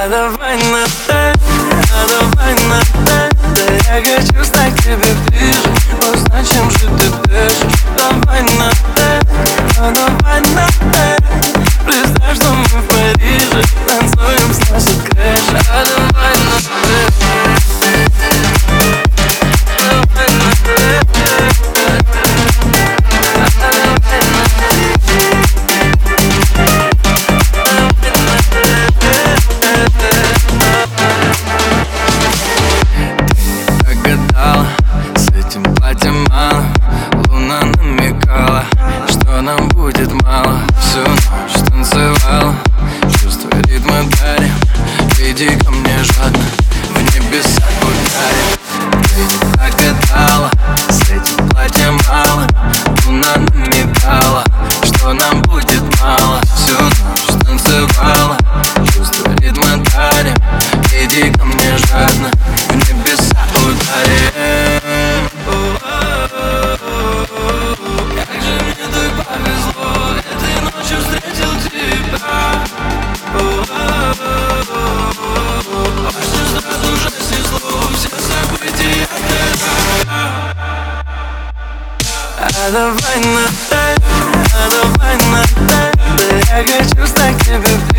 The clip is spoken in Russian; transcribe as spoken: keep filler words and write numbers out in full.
А давай на «ты», а давай на «ты». Да я хочу стать к тебе ближе, узнать, чем же ты дышишь. Давай на «ты», а давай на «ты». Представь, что мы в Париже, танцуем, сносит крыша. А давай на «ты». С этим платьем мало, луна намекала, что нам будет мало. Всю ночь танцевала, чувство ритма дарим. Иди ко мне жадно, в небеса ударим. Ты не прогадала, с этим платьем мало, луна намекала, что нам будет мало. Всю ночь танцевала, чувство ритма дарим. Иди ко мне жадно, в небеса ударим. Как же мне так повезло, этой ночью встретил тебя. Важно сразу же снесло все события. А давай на «ты», а давай на «ты». Да я хочу стать к тебе.